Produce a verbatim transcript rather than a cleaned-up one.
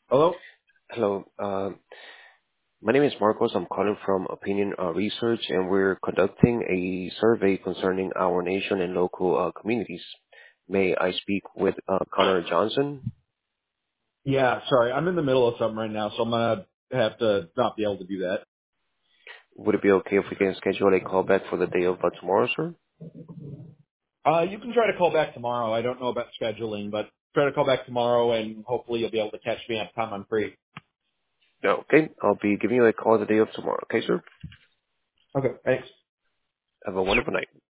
Hello? Hello. uh, My name is Marcos. I'm calling from Opinion uh, Research, and we're conducting a survey concerning our nation and local uh, communities. May I speak with uh, Connor Johnson? Yeah, sorry. I'm in the middle of something right now, so I'm gonna have to not be able to do that. Would it be okay if we can schedule a call back for the day of uh, tomorrow, sir? Uh, you can try to call back tomorrow. I don't know about scheduling, but try to call back tomorrow and hopefully you'll be able to catch me at time I'm free. No. Okay. I'll be giving you a call the day of tomorrow. Okay, sir? Okay, thanks. Have a wonderful night.